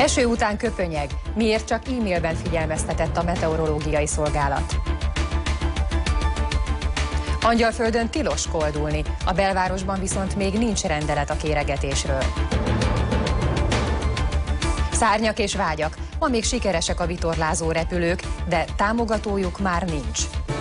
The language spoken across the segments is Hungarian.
Eső után köpönyeg. Miért csak e-mailben figyelmeztetett a meteorológiai szolgálat? Angyalföldön tilos koldulni, a belvárosban viszont még nincs rendelet a kéregetésről. Szárnyak és vágyak. Ma még sikeresek a vitorlázó repülők, de támogatójuk már nincs.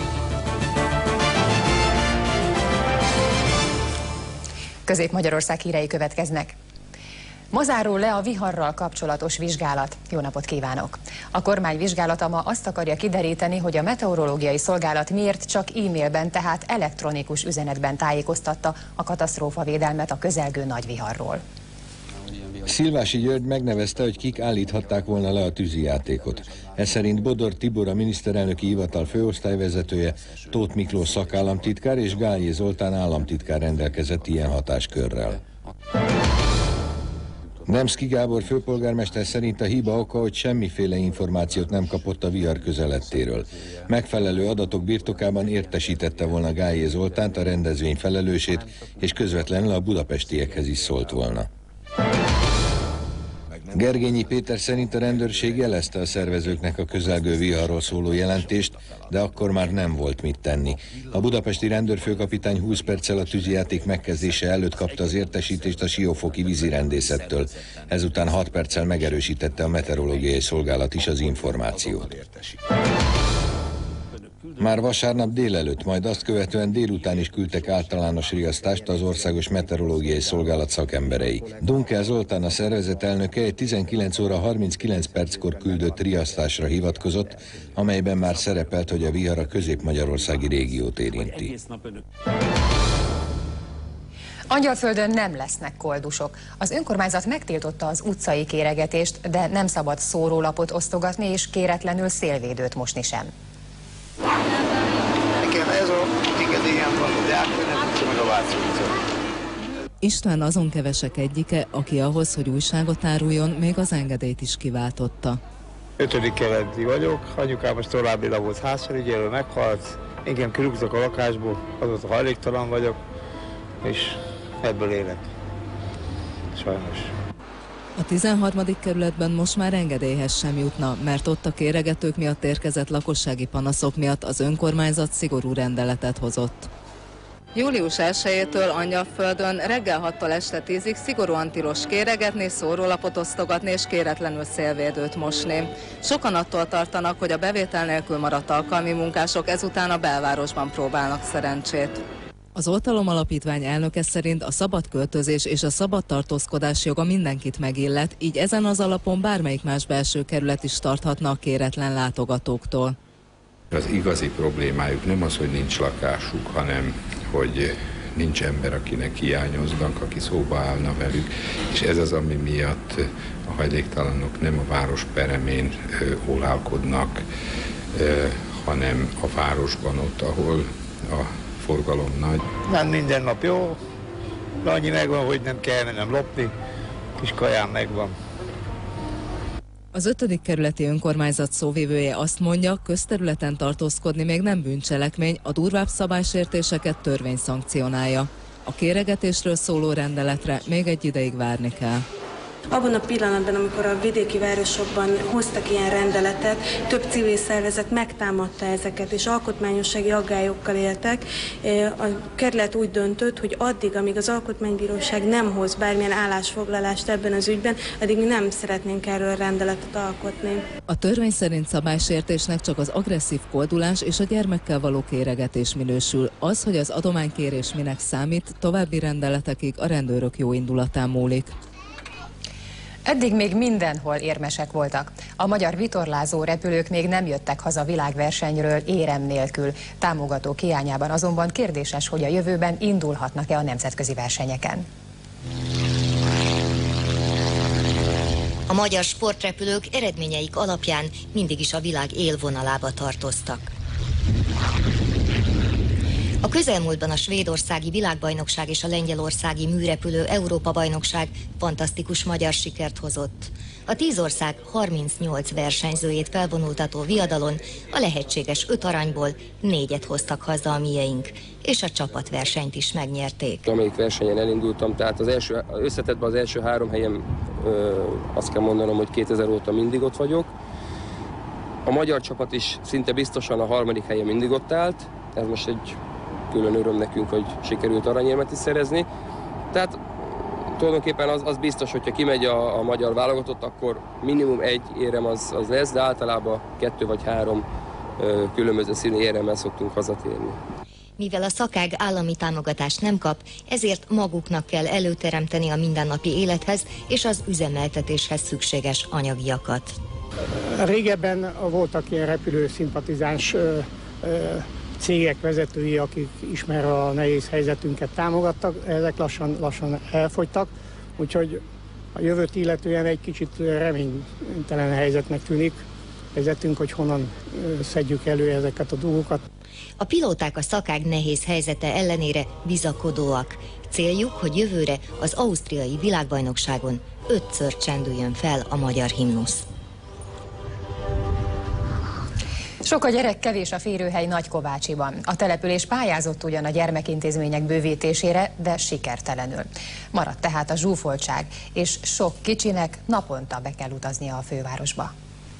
Közép-Magyarország hírei következnek. Ma zárul le a viharral kapcsolatos vizsgálat. Jó napot kívánok! A kormány vizsgálata ma azt akarja kideríteni, hogy a meteorológiai szolgálat miért csak e-mailben, tehát elektronikus üzenetben tájékoztatta a katasztrófavédelmet a közelgő nagy viharról. Szilvási György megnevezte, hogy kik állíthatták volna le a tűzijátékot. Ez szerint Bodor Tibor, a miniszterelnöki hivatal főosztályvezetője, Tóth Miklós szakállamtitkár és Gályé Zoltán államtitkár rendelkezett ilyen hatáskörrel. Nemszky Gábor főpolgármester szerint a hiba oka, hogy semmiféle információt nem kapott a vihar közelettéről. Megfelelő adatok birtokában értesítette volna Gályé Zoltánt, a rendezvény felelősét, és közvetlenül a budapestiekhez is szólt volna. Gergényi Péter szerint a rendőrség jelezte a szervezőknek a közelgő viharról szóló jelentést, de akkor már nem volt mit tenni. A budapesti rendőrfőkapitány 20 perccel a tűzijáték megkezdése előtt kapta az értesítést a siófoki vízirendészettől. Ezután 6 perccel megerősítette a meteorológiai szolgálat is az információt. Már vasárnap délelőtt, majd azt követően délután is küldtek általános riasztást az Országos Meteorológiai Szolgálat szakemberei. Dunkel Zoltán, a szervezet elnöke, egy 19 óra 39 perckor küldött riasztásra hivatkozott, amelyben már szerepelt, hogy a vihar a közép-magyarországi régiót érinti. Angyalföldön nem lesznek koldusok. Az önkormányzat megtiltotta az utcai kéregetést, de nem szabad szórólapot osztogatni és kéretlenül szélvédőt mosni sem. Nekem ez a engedélyem van, de átmenet meg a Váci utca. István azon kevesek egyike, aki ahhoz, hogy újságot áruljon, még az engedélyt is kiváltotta. 5. kerületi vagyok, anyukám most további volt házfelügyelő, meghalt, engem kirúgtak a lakásból, azóta hajléktalan vagyok, és ebből élek. Sajnos. A 13. kerületben most már engedélyhez sem jutna, mert ott a kéregetők miatt érkezett lakossági panaszok miatt az önkormányzat szigorú rendeletet hozott. Július 1-től Angyalföldön reggel 6-tól este 10-ig szigorúan tilos kéregetni, szórólapot osztogatni és kéretlenül szélvédőt mosni. Sokan attól tartanak, hogy a bevétel nélkül maradt alkalmi munkások ezután a belvárosban próbálnak szerencsét. Az Oltalom Alapítvány elnöke szerint a szabad költözés és a szabad tartózkodás joga mindenkit megillet, így ezen az alapon bármelyik más belső kerület is tarthatna a kéretlen látogatóktól. Az igazi problémájuk nem az, hogy nincs lakásuk, hanem hogy nincs ember, akinek hiányoznak, aki szóba állna velük, és ez az, ami miatt a hajléktalanok nem a város peremén ólálkodnak, hanem a városban, ott, ahol a forgalom nagy. Nem minden nap jó, de annyi megvan, hogy nem kell mennem lopni, kis kajám megvan. Az 5. kerületi önkormányzat szóvivője azt mondja, közterületen tartózkodni még nem bűncselekmény, a durvább szabálysértéseket törvény szankcionálja. A kéregetésről szóló rendeletre még egy ideig várni kell. Abban a pillanatban, amikor a vidéki városokban hoztak ilyen rendeletet, több civil szervezet megtámadta ezeket, és alkotmányossági aggályokkal éltek. A kerület úgy döntött, hogy addig, amíg az Alkotmánybíróság nem hoz bármilyen állásfoglalást ebben az ügyben, addig mi nem szeretnénk erről rendeletet alkotni. A törvény szerint szabálysértésnek csak az agresszív koldulás és a gyermekkel való kéregetés minősül. Az, hogy az adománykérés minek számít, további rendeletekig a rendőrök jó indulatán múlik. Eddig még mindenhol érmesek voltak. A magyar vitorlázó repülők még nem jöttek haza világversenyről érem nélkül. Támogatók hiányában azonban kérdéses, hogy a jövőben indulhatnak-e a nemzetközi versenyeken. A magyar sportrepülők eredményeik alapján mindig is a világ élvonalába tartoztak. A közelmúltban a svédországi világbajnokság és a lengyelországi műrepülő Európa-bajnokság fantasztikus magyar sikert hozott. A 10 ország 38 versenyzőjét felvonultató viadalon a lehetséges 5 aranyból 4-et hoztak haza a mieink, és a csapatversenyt is megnyerték. Amelyik versenyen elindultam, tehát az első összetettben az első 3 helyem azt kell mondanom, hogy 2000 óta mindig ott vagyok. A magyar csapat is szinte biztosan a 3. helyen mindig ott állt. Ez most egy külön öröm nekünk, hogy sikerült aranyérmet is szerezni. Tehát tulajdonképpen az biztos, hogyha kimegy a magyar válogatott, akkor minimum 1 érem az lesz, de általában 2 vagy 3 különböző színű éremmel szoktunk hazatérni. Mivel a szakág állami támogatást nem kap, ezért maguknak kell előteremteni a mindennapi élethez és az üzemeltetéshez szükséges anyagiakat. Régebben voltak ilyen repülőszimpatizáns cégek vezetői, akik ismerve a nehéz helyzetünket támogattak, ezek lassan elfogytak, úgyhogy a jövőt illetően egy kicsit reménytelen helyzetnek tűnik helyzetünk, hogy honnan szedjük elő ezeket a dolgokat. A pilóták a szakág nehéz helyzete ellenére bizakodóak. Céljuk, hogy jövőre az ausztriai világbajnokságon 5-ször csendüljön fel a magyar himnusz. Sok a gyerek, kevés a férőhely Nagykovácsiban. A település pályázott ugyan a gyermekintézmények bővítésére, de sikertelenül. Maradt tehát a zsúfoltság, és sok kicsinek naponta be kell utaznia a fővárosba.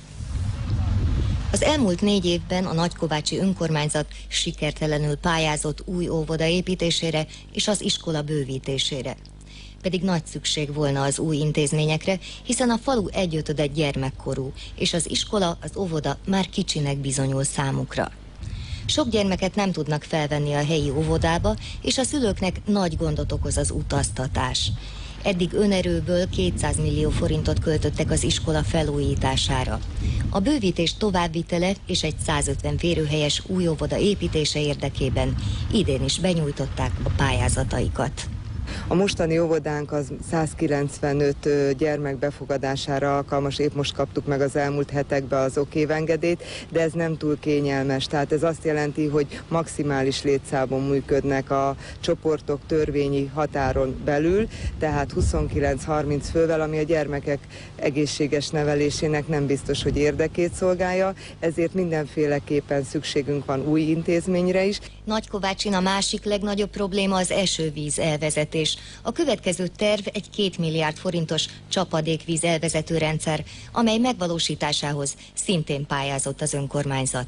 Az elmúlt 4 évben a nagykovácsi önkormányzat sikertelenül pályázott új óvoda építésére és az iskola bővítésére. Pedig nagy szükség volna az új intézményekre, hiszen a falu 1/5 gyermekkorú, és az iskola, az óvoda már kicsinek bizonyul számukra. Sok gyermeket nem tudnak felvenni a helyi óvodába, és a szülőknek nagy gondot okoz az utaztatás. Eddig önerőből 200 millió forintot költöttek az iskola felújítására. A bővítés továbbvitele és egy 150 férőhelyes új óvoda építése érdekében idén is benyújtották a pályázataikat. A mostani óvodánk az 195 gyermek befogadására alkalmas, épp most kaptuk meg az elmúlt hetekben az okévengedélyt, de ez nem túl kényelmes, tehát ez azt jelenti, hogy maximális létszámon működnek a csoportok törvényi határon belül, tehát 29-30 fővel, ami a gyermekek egészséges nevelésének nem biztos, hogy érdekét szolgálja, ezért mindenféleképpen szükségünk van új intézményre is. Nagykovácsin a másik legnagyobb probléma az esővíz elvezetés. A következő terv egy 2 milliárd forintos csapadékvíz elvezető rendszer, amely megvalósításához szintén pályázott az önkormányzat.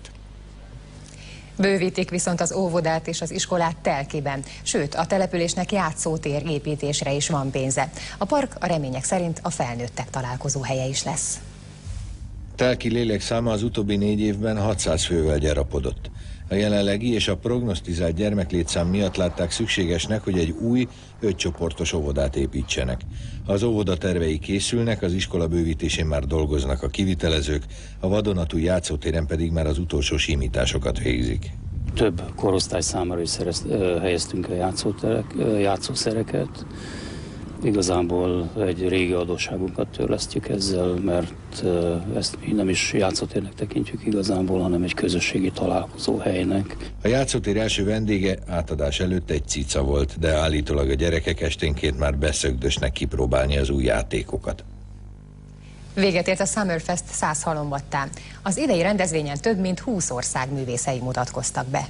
Bővítik viszont az óvodát és az iskolát Telkiben, sőt a településnek játszótér építésre is van pénze. A park a remények szerint a felnőttek találkozó helye is lesz. Telki lélekszáma az utóbbi 4 évben 600 fővel gyarapodott. A jelenlegi és a prognosztizált gyermeklétszám miatt látták szükségesnek, hogy egy új 5 csoportos óvodát építsenek. Ha az óvoda tervei készülnek, az iskola bővítésén már dolgoznak a kivitelezők, a vadonatúj játszótéren pedig már az utolsó simításokat végzik. Több korosztály számára is helyeztünk a játszószereket. Igazából egy régi adósságunkat törlesztjük ezzel, mert ezt nem is játszótérnek tekintjük igazából, hanem egy közösségi találkozó helynek. A játszótér első vendége átadás előtt egy cica volt, de állítólag a gyerekek esténként már beszögdösnek kipróbálni az új játékokat. Véget ért a Summerfest Szászhalombattán. Az idei rendezvényen több mint 20 ország művészei mutatkoztak be.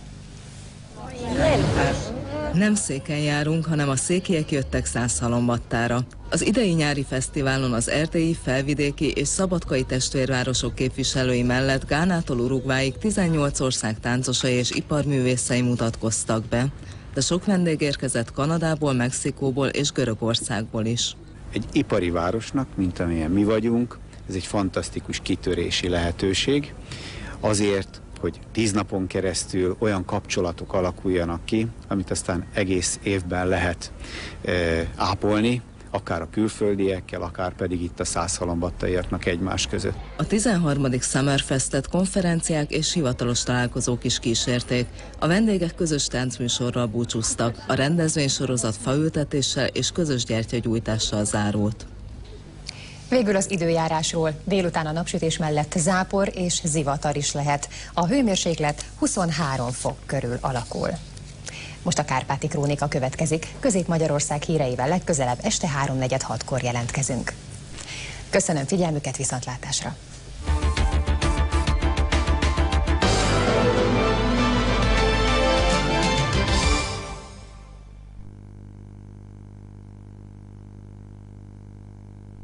Nem széken járunk, hanem a székiek jöttek Szászhalombattára. Az idei nyári fesztiválon az erdélyi, felvidéki és szabadkai testvérvárosok képviselői mellett Gánától Uruguayig 18 ország táncosai és iparművészei mutatkoztak be. De sok vendég érkezett Kanadából, Mexikóból és Görögországból is. Egy ipari városnak, mint amilyen mi vagyunk, ez egy fantasztikus kitörési lehetőség. Azért, hogy 10 napon keresztül olyan kapcsolatok alakuljanak ki, amit aztán egész évben lehet ápolni, akár a külföldiekkel, akár pedig itt a szászhalombattaiaknak egymás között. A 13. Summerfestet konferenciák és hivatalos találkozók is kísérték. A vendégek közös táncműsorral búcsúztak, a rendezvénysorozat faültetéssel és közös gyertyagyújtással zárult. Végül az időjárásról. Délután a napsütés mellett zápor és zivatar is lehet. A hőmérséklet 23 fok körül alakul. Most a Kárpáti Krónika következik. Közép-Magyarország híreivel legközelebb este 3:46-kor jelentkezünk. Köszönöm figyelmüket, viszontlátásra!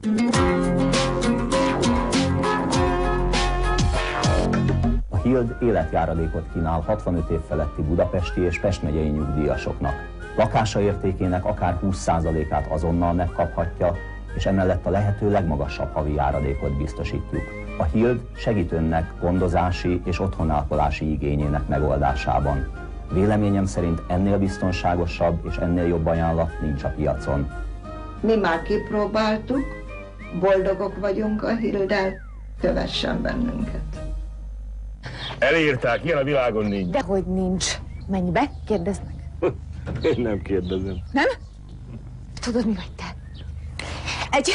A Hild életjáradékot kínál 65 év feletti budapesti és Pest megyei nyugdíjasoknak. Lakása értékének akár 20%-át azonnal megkaphatja, és emellett a lehető legmagasabb havi járadékot biztosítjuk. A Hild segít önnek gondozási és otthonápolási igényének megoldásában. Véleményem szerint ennél biztonságosabb és ennél jobb ajánlat nincs a piacon. Mi már kipróbáltuk, boldogok vagyunk a Hilddel, kövessen bennünket. Elírták, ilyen a világon nincs. Dehogy nincs. Menj be, kérdezd meg. Én nem kérdezem. Nem? Tudod, mi vagy te? Egy.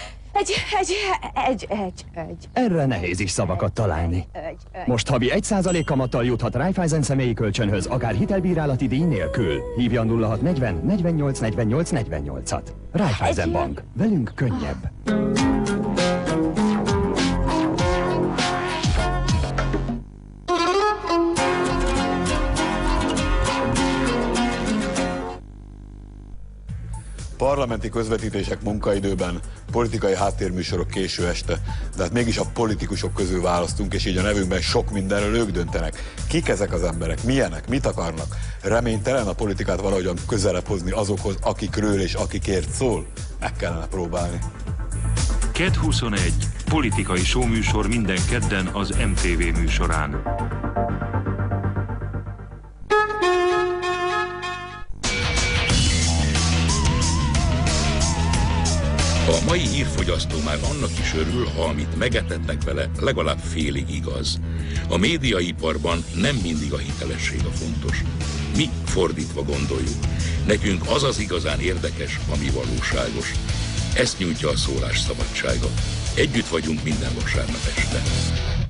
Erre nehéz is szavakat találni. Most havi 1% kamattal juthat Raiffeisen személyi kölcsönhöz, akár hitelbírálati díj nélkül. Hívja a 0640 48 48 48-at. Raiffeisen Bank. Velünk könnyebb. Parlamenti közvetítések munkaidőben, politikai háttérműsorok késő este, de hát mégis a politikusok közül választunk, és így a nevünkben sok mindenről ők döntenek. Kik ezek az emberek? Milyenek? Mit akarnak? Reménytelen a politikát valahogyan közelebb hozni azokhoz, akikről és akikért szól? Meg kellene próbálni. KED 21. Politikai showműsor minden kedden az MTV műsorán. A mai hírfogyasztó már annak is örül, ha amit megetetnek vele, legalább félig igaz. A médiaiparban nem mindig a hitelesség a fontos. Mi fordítva gondoljuk. Nekünk az az igazán érdekes, ami valóságos. Ezt nyújtja a szólás szabadsága. Együtt vagyunk minden vasárnap este.